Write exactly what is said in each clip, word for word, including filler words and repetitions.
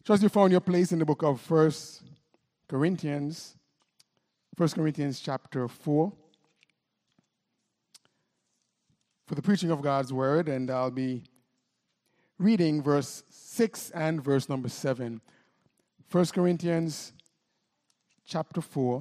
Trust you found your place in the book of First Corinthians, First Corinthians chapter four, for the preaching of God's word, and I'll be reading verse six and verse number seven. First Corinthians chapter four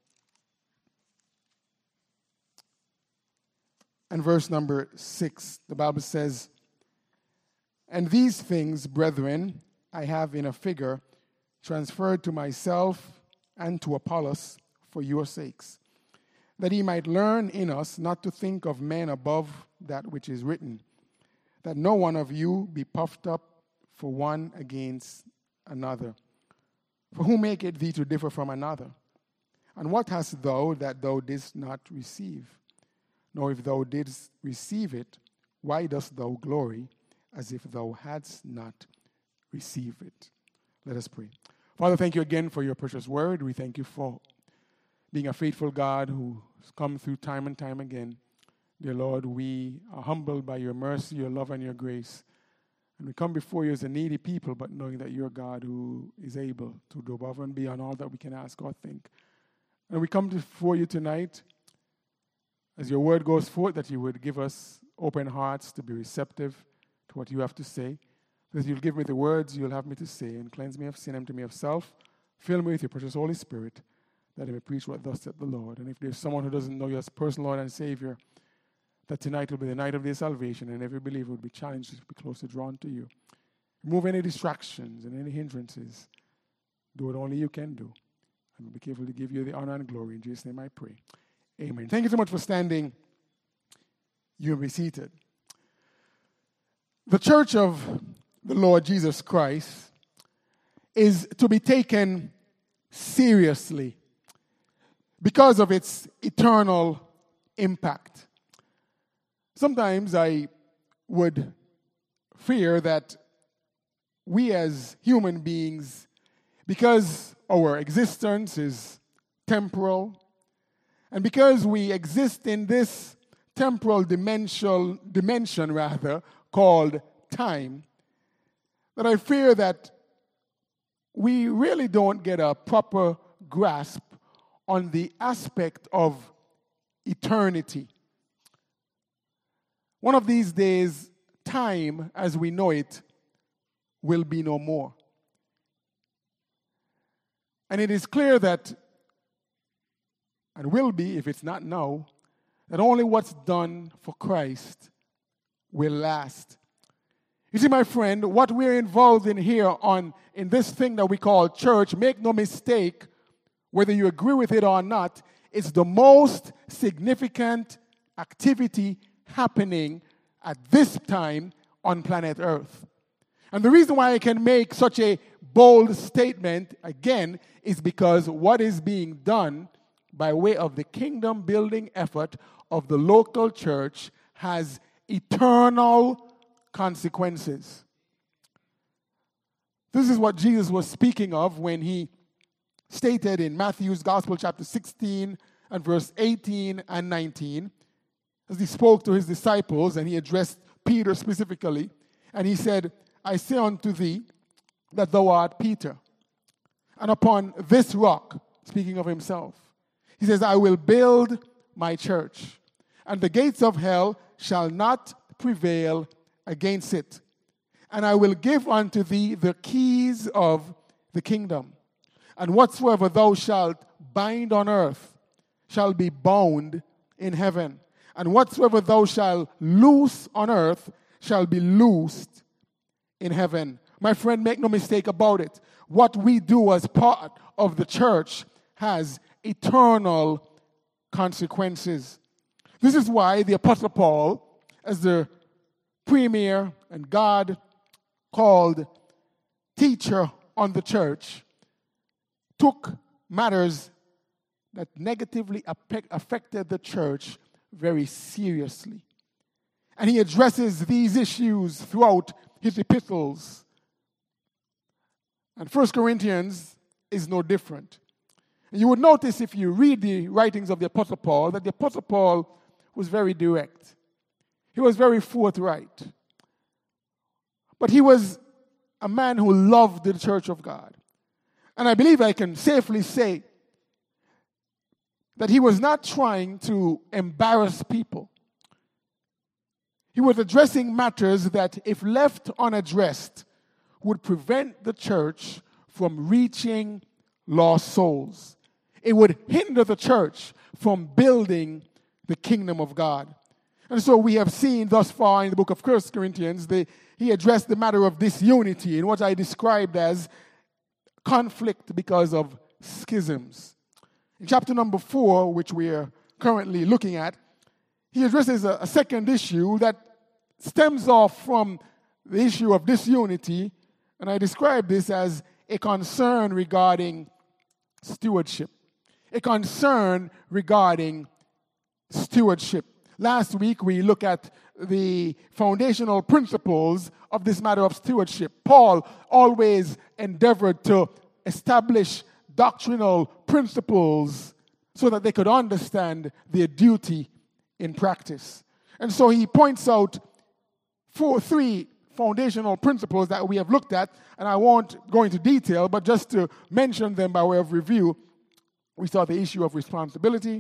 and verse number six. The Bible says, "And these things, brethren, I have in a figure transferred to myself and to Apollos for your sakes, that he might learn in us not to think of men above that which is written, that no one of you be puffed up for one against another. For who maketh thee to differ from another? And what hast thou that thou didst not receive? Nor if thou didst receive it, why dost thou glory as if thou hadst not received it?" Let us pray. Father, thank you again for your precious word. We thank you for being a faithful God who's come through time and time again. Dear Lord, we are humbled by your mercy, your love, and your grace. And we come before you as a needy people, but knowing that you're God who is able to do above and beyond all that we can ask or think. And we come before you tonight, as your word goes forth, that you would give us open hearts to be receptive to what you have to say, that you'll give me the words you'll have me to say, and cleanse me of sin, empty me of self, fill me with your precious Holy Spirit, that I may preach what thus saith the Lord. And if there's someone who doesn't know you as personal Lord and Savior, that tonight will be the night of their salvation, and every believer will be challenged to be closer drawn to you. Remove any distractions and any hindrances. Do what only you can do. And be careful to give you the honor and glory. In Jesus' name I pray. Amen. Thank you so much for standing. You may be seated. The Church of the Lord Jesus Christ is to be taken seriously because of its eternal impact. Sometimes I would fear that we as human beings, because our existence is temporal, and because we exist in this temporal dimension, dimension rather, called time, that I fear that we really don't get a proper grasp on the aspect of eternity. One of these days, time as we know it will be no more. And it is clear that, and will be if it's not now, that only what's done for Christ will last. You see, my friend, what we're involved in here on in this thing that we call church, make no mistake, whether you agree with it or not, it's the most significant activity happening at this time on planet Earth. And the reason why I can make such a bold statement, again, is because what is being done by way of the kingdom-building effort of the local church has eternal consequences. This is what Jesus was speaking of when he stated in Matthew's Gospel, chapter sixteen, and verse eighteen and nineteen, as he spoke to his disciples, and he addressed Peter specifically, and he said, "I say unto thee that thou art Peter, and upon this rock," speaking of himself, he says, "I will build my church, and the gates of hell shall not prevail against it. And I will give unto thee the keys of the kingdom. And whatsoever thou shalt bind on earth shall be bound in heaven. And whatsoever thou shalt loose on earth shall be loosed in heaven." My friend, make no mistake about it. What we do as part of the church has eternal consequences. This is why the Apostle Paul, as the premier and God-called teacher on the church, took matters that negatively affected the church very seriously. And he addresses these issues throughout his epistles. And First Corinthians is no different. And you would notice if you read the writings of the Apostle Paul that the Apostle Paul was very direct. He was very forthright. But he was a man who loved the church of God. And I believe I can safely say that he was not trying to embarrass people. He was addressing matters that, if left unaddressed, would prevent the church from reaching lost souls. It would hinder the church from building the kingdom of God. And so we have seen thus far in the book of First Corinthians, the, he addressed the matter of disunity in what I described as conflict because of schisms. In chapter number four, which we are currently looking at, he addresses a, a second issue that stems off from the issue of disunity, and I describe this as a concern regarding stewardship. A concern regarding stewardship. Last week we looked at the foundational principles of this matter of stewardship. Paul always endeavored to establish doctrinal principles so that they could understand their duty in practice. And so he points out four, three foundational principles that we have looked at, and I won't go into detail, but just to mention them by way of review. We saw the issue of responsibility,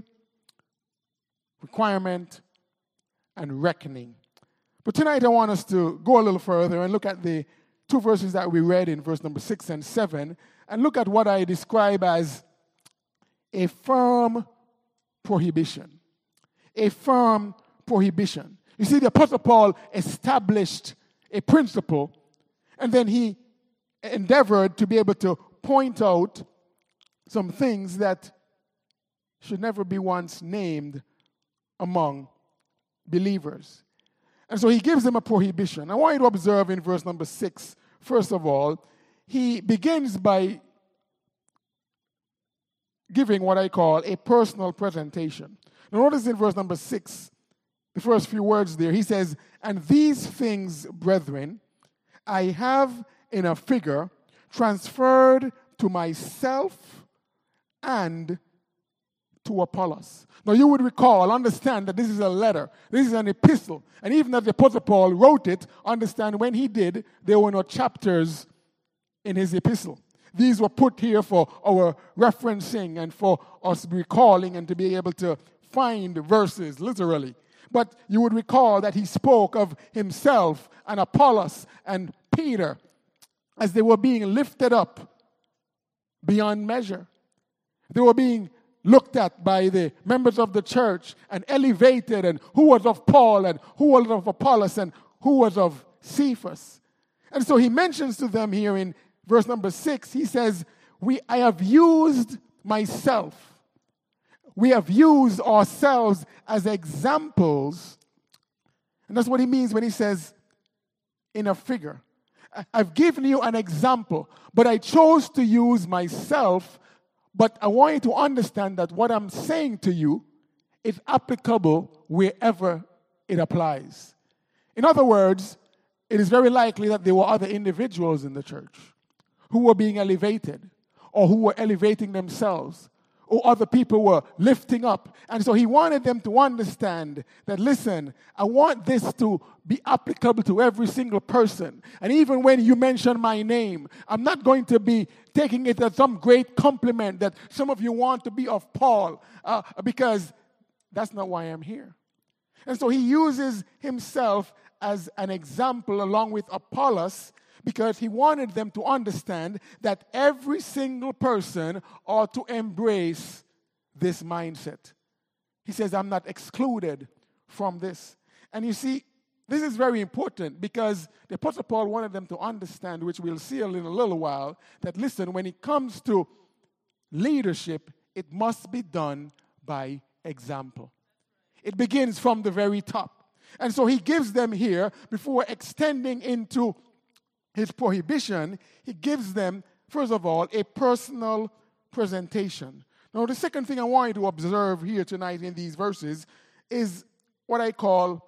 requirement, and reckoning. But tonight I want us to go a little further and look at the two verses that we read in verse number six and seven, and look at what I describe as a firm prohibition. A firm prohibition. You see, the Apostle Paul established a principle, and then he endeavored to be able to point out some things that should never be once named among believers. And so he gives them a prohibition. I want you to observe in verse number six, first of all, he begins by giving what I call a personal presentation. Now notice in verse number six, the first few words there, he says, "And these things, brethren, I have in a figure transferred to myself and to Apollos." Now you would recall, understand that this is a letter. This is an epistle. And even as the Apostle Paul wrote it, understand when he did, there were no chapters in his epistle. These were put here for our referencing and for us recalling and to be able to find verses, literally. But you would recall that he spoke of himself and Apollos and Peter as they were being lifted up beyond measure. They were being looked at by the members of the church and elevated, and who was of Paul and who was of Apollos and who was of Cephas. And so he mentions to them here in verse number six, he says, "We I have used myself. We have used ourselves as examples." And that's what he means when he says, in a figure. I've given you an example, but I chose to use myself. But I want you to understand that what I'm saying to you is applicable wherever it applies. In other words, it is very likely that there were other individuals in the church who were being elevated or who were elevating themselves, or other people were lifting up. And so he wanted them to understand that, listen, I want this to be applicable to every single person. And even when you mention my name, I'm not going to be taking it as some great compliment that some of you want to be of Paul, uh, because that's not why I'm here. And so he uses himself as an example along with Apollos, because he wanted them to understand that every single person ought to embrace this mindset. He says, I'm not excluded from this. And you see, this is very important because the Apostle Paul wanted them to understand, which we'll see in a little while, that listen, when it comes to leadership, it must be done by example. It begins from the very top. And so he gives them here, before extending into his prohibition, he gives them, first of all, a personal presentation. Now, the second thing I want you to observe here tonight in these verses is what I call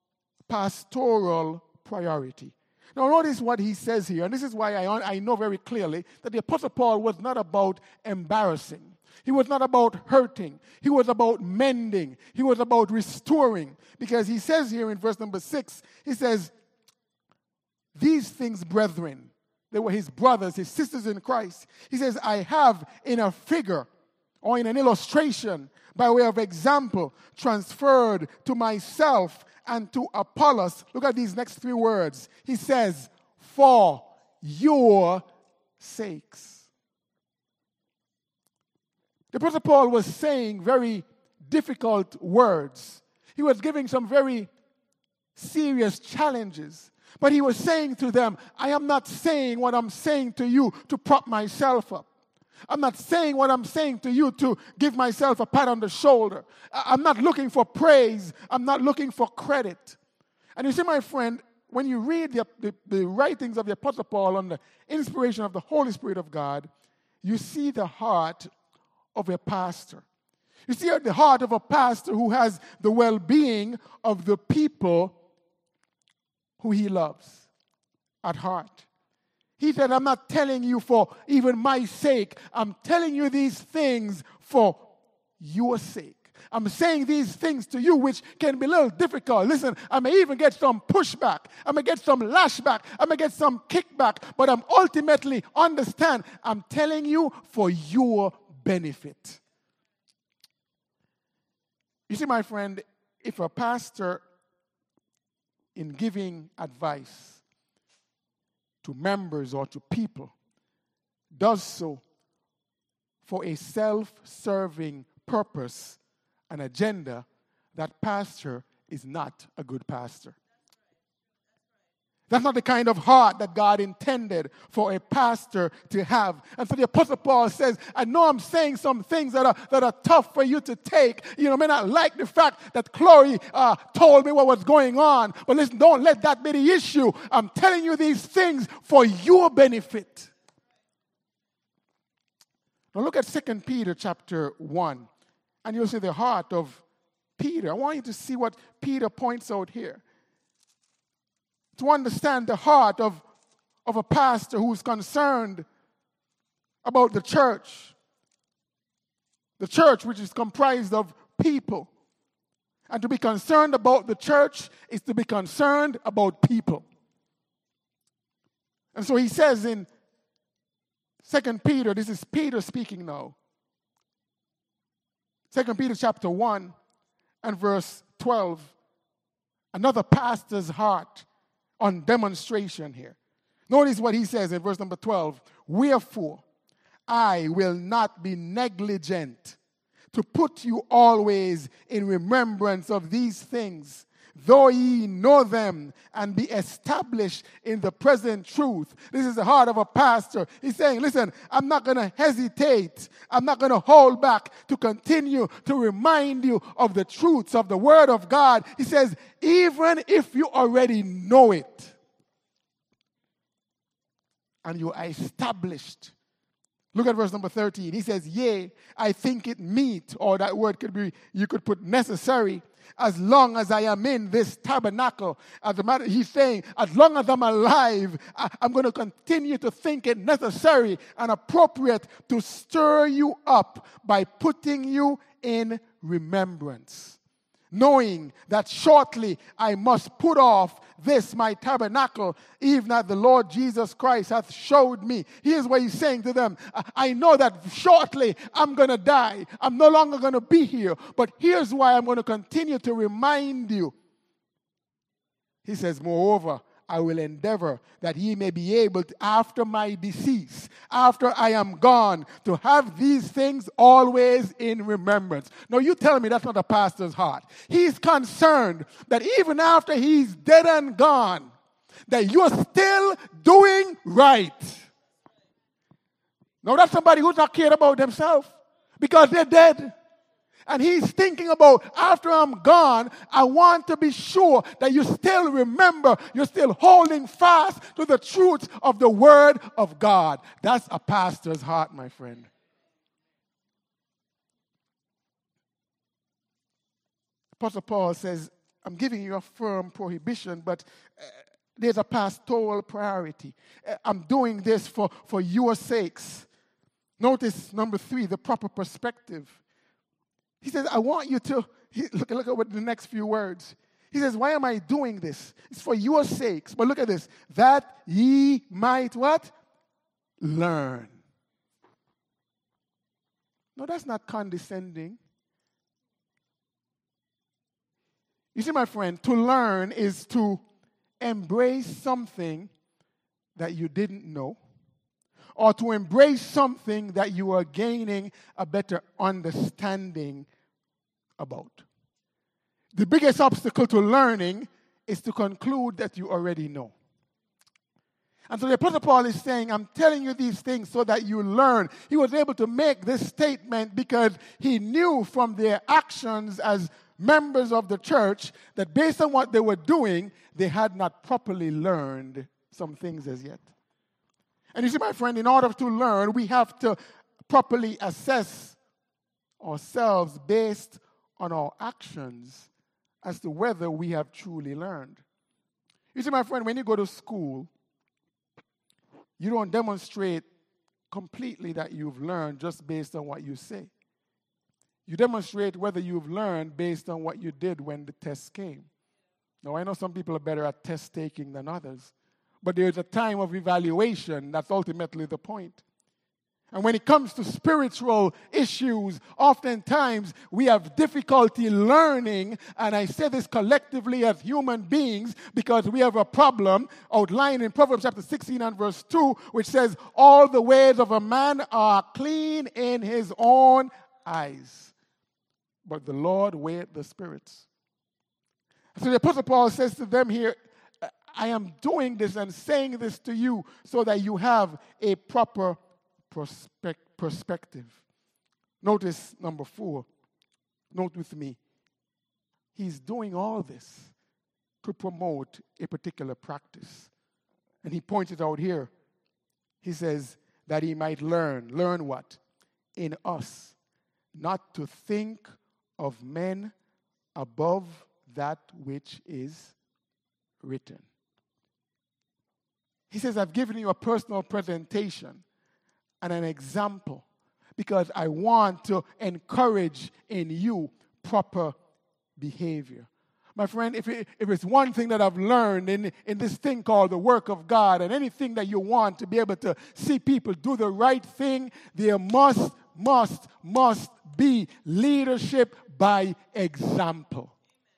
pastoral priority. Now, notice what he says here, and this is why I, I know very clearly that the Apostle Paul was not about embarrassing. He was not about hurting. He was about mending. He was about restoring. Because he says here in verse number six, he says, these things, brethren. They were his brothers, his sisters in Christ. He says, I have in a figure or in an illustration, by way of example, transferred to myself and to Apollos. Look at these next three words. He says, for your sakes. The Apostle Paul was saying very difficult words. He was giving some very serious challenges. But he was saying to them, I am not saying what I'm saying to you to prop myself up. I'm not saying what I'm saying to you to give myself a pat on the shoulder. I'm not looking for praise. I'm not looking for credit. And you see, my friend, when you read the, the, the writings of the Apostle Paul on the inspiration of the Holy Spirit of God, you see the heart of a pastor. You see the heart of a pastor who has the well-being of the people who he loves at heart. He said, I'm not telling you for even my sake. I'm telling you these things for your sake. I'm saying these things to you, which can be a little difficult. Listen, I may even get some pushback. I may get some lashback. I may get some kickback. But I'm ultimately, understand, I'm telling you for your benefit. You see, my friend, if a pastor in giving advice to members or to people does so for a self-serving purpose and agenda, that pastor is not a good pastor. That's not the kind of heart that God intended for a pastor to have. And so the Apostle Paul says, I know I'm saying some things that are, that are tough for you to take. You know, may not like the fact that Chloe uh, told me what was going on. But listen, don't let that be the issue. I'm telling you these things for your benefit. Now look at Second Peter chapter one. And you'll see the heart of Peter. I want you to see what Peter points out here. To understand the heart of, of a pastor who's concerned about the church. The church, which is comprised of people. And to be concerned about the church is to be concerned about people. And so he says in Second Peter, this is Peter speaking now. Second Peter chapter one and verse twelve. Another pastor's heart on demonstration here. Notice what he says in verse number twelve. Wherefore, I will not be negligent to put you always in remembrance of these things, though ye know them and be established in the present truth. This is the heart of a pastor. He's saying, listen, I'm not going to hesitate. I'm not going to hold back to continue to remind you of the truths of the Word of God. He says, even if you already know it and you are established. Look at verse number thirteen. He says, yea, I think it meet, or that word could be, you could put necessary, as long as I am in this tabernacle. As a matter, he's saying, as long as I'm alive, I, I'm going to continue to think it necessary and appropriate to stir you up by putting you in remembrance. Knowing that shortly I must put off this my tabernacle, even as the Lord Jesus Christ hath showed me. Here's what he's saying to them. I know that shortly I'm going to die. I'm no longer going to be here. But here's why I'm going to continue to remind you. He says, moreover, I will endeavor that ye may be able to, after my decease, after I am gone, to have these things always in remembrance. Now you tell me that's not a pastor's heart. He's concerned that even after he's dead and gone, that you're still doing right. Now that's somebody who's not cared about themselves because they're dead. And he's thinking about, after I'm gone, I want to be sure that you still remember, you're still holding fast to the truth of the Word of God. That's a pastor's heart, my friend. Apostle Paul says, I'm giving you a firm prohibition, but uh, there's a pastoral priority. Uh, I'm doing this for, for your sakes. Notice, number three, the proper perspective. He says, I want you to, he, look, look at what the next few words. He says, why am I doing this? It's for your sakes. But look at this. That ye might what? learn. No, that's not condescending. You see, my friend, to learn is to embrace something that you didn't know, or to embrace something that you are gaining a better understanding about. The biggest obstacle to learning is to conclude that you already know. And so the Apostle Paul is saying, I'm telling you these things so that you learn. He was able to make this statement because he knew from their actions as members of the church that based on what they were doing, they had not properly learned some things as yet. And you see, my friend, in order to learn, we have to properly assess ourselves based on our actions as to whether we have truly learned. You see, my friend, when you go to school, you don't demonstrate completely that you've learned just based on what you say. You demonstrate whether you've learned based on what you did when the test came. Now, I know some people are better at test taking than others, but there's a time of evaluation that's ultimately the point. And when it comes to spiritual issues, oftentimes we have difficulty learning, and I say this collectively as human beings because we have a problem outlined in Proverbs chapter sixteen and verse two, which says, all the ways of a man are clean in his own eyes, but the Lord weigheth the spirits. So the Apostle Paul says to them here, I am doing this and saying this to you so that you have a proper perspective. Notice number four. Note with me. He's doing all this to promote a particular practice. And he points it out here. He says that he might learn. Learn what? In us. Not to think of men above that which is written. He says, I've given you a personal presentation and an example because I want to encourage in you proper behavior. My friend, if, it, if it's one thing that I've learned in, in this thing called the work of God, and anything that you want to be able to see people do the right thing, there must, must, must be leadership by example.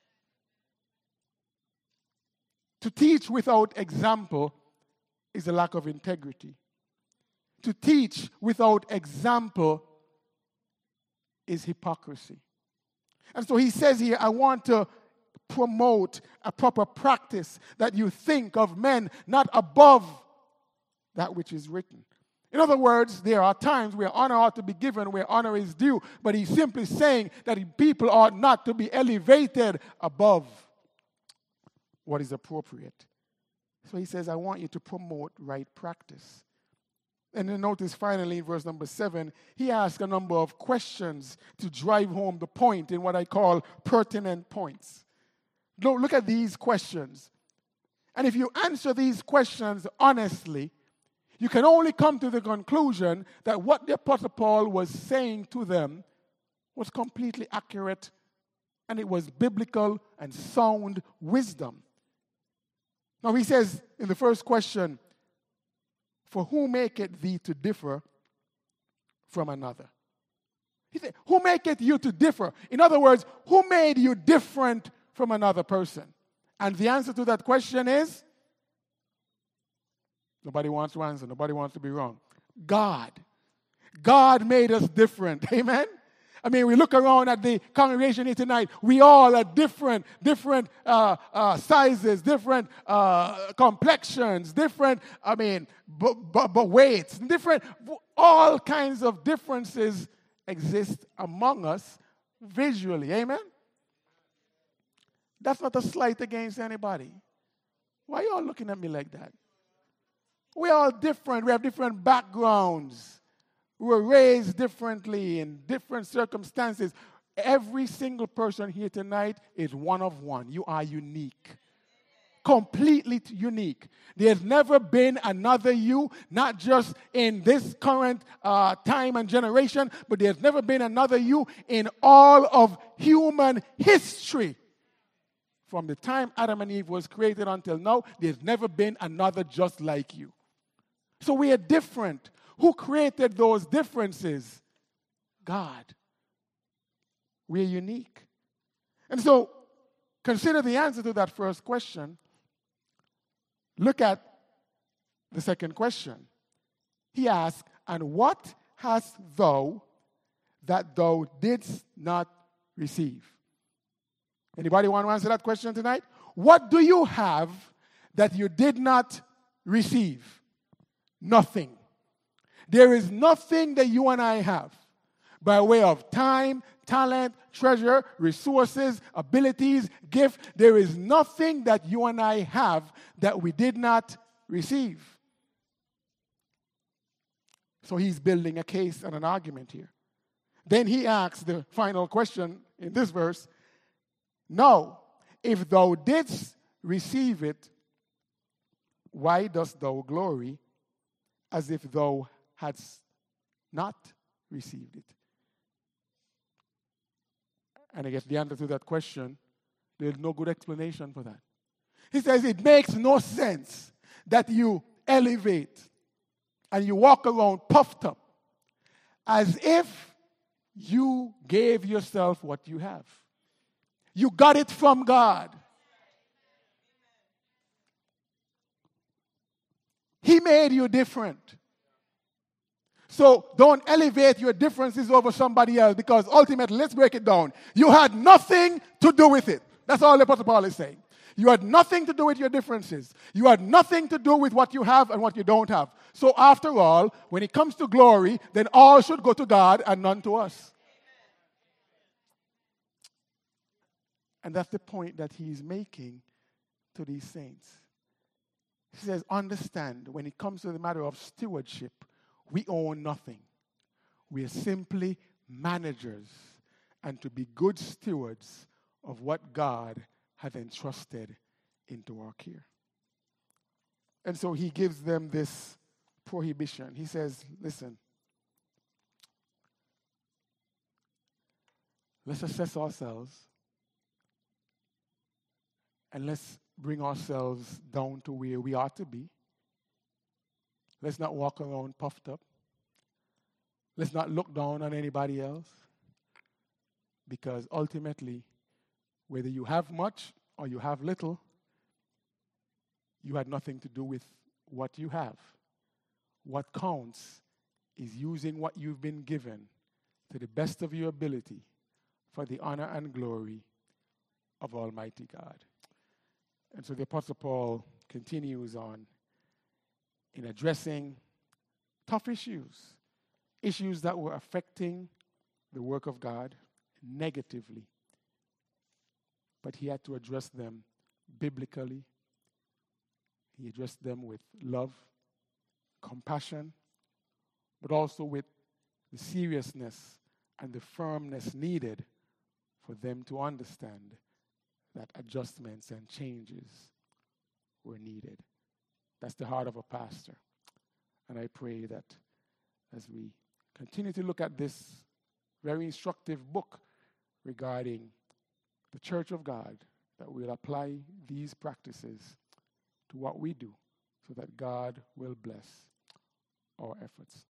To teach without example is a lack of integrity. To teach without example is hypocrisy. And so he says here, I want to promote a proper practice that you think of men not above that which is written. In other words, there are times where honor ought to be given, where honor is due, but he's simply saying that people ought not to be elevated above what is appropriate. So he says, I want you to promote right practice. And then notice finally in verse number seven, he asks a number of questions to drive home the point in what I call pertinent points. Look at these questions. And if you answer these questions honestly, you can only come to the conclusion that what the Apostle Paul was saying to them was completely accurate, and it was biblical and sound wisdom. Now he says in the first question, for who maketh thee to differ from another? He said, who maketh you to differ? In other words, who made you different from another person? And the answer to that question is, nobody wants to answer. Nobody wants to be wrong. God. God made us different. Amen? I mean, we look around at the congregation here tonight. We all are different, different uh, uh, sizes, different uh, complexions, different, I mean, b- b- b- weights, different, all kinds of differences exist among us visually. Amen? That's not a slight against anybody. Why are you all looking at me like that? We're all different. We have different backgrounds. We were raised differently in different circumstances. Every single person here tonight is one of one. You are unique. Completely unique. There's never been another you, not just in this current uh, time and generation, but there's never been another you in all of human history. From the time Adam and Eve was created until now, there's never been another just like you. So we are different. Who created those differences? God. We're unique. And so, consider the answer to that first question. Look at the second question. He asked, and what hast thou that thou didst not receive? Anybody want to answer that question tonight? What do you have that you did not receive? Nothing. There is nothing that you and I have by way of time, talent, treasure, resources, abilities, gift. There is nothing that you and I have that we did not receive. So he's building a case and an argument here. Then he asks the final question in this verse. Now, if thou didst receive it, why dost thou glory as if thou hadst not received it? And I guess the answer to that question, there's no good explanation for that. He says it makes no sense that you elevate and you walk around puffed up as if you gave yourself what you have. You got it from God. He made you different. So don't elevate your differences over somebody else, because ultimately, let's break it down. You had nothing to do with it. That's all the Apostle Paul is saying. You had nothing to do with your differences. You had nothing to do with what you have and what you don't have. So after all, when it comes to glory, then all should go to God and none to us. And that's the point that he's making to these saints. He says, understand, when it comes to the matter of stewardship, we own nothing. We are simply managers, and to be good stewards of what God hath entrusted into our care. And so he gives them this prohibition. He says, listen, let's assess ourselves and let's bring ourselves down to where we ought to be. Let's not walk around puffed up. Let's not look down on anybody else. Because ultimately, whether you have much or you have little, you had nothing to do with what you have. What counts is using what you've been given to the best of your ability for the honor and glory of Almighty God. And so the Apostle Paul continues on in addressing tough issues, issues that were affecting the work of God negatively. But he had to address them biblically. He addressed them with love, compassion, but also with the seriousness and the firmness needed for them to understand that adjustments and changes were needed. That's the heart of a pastor. And I pray that as we continue to look at this very instructive book regarding the church of God, that we'll apply these practices to what we do so that God will bless our efforts.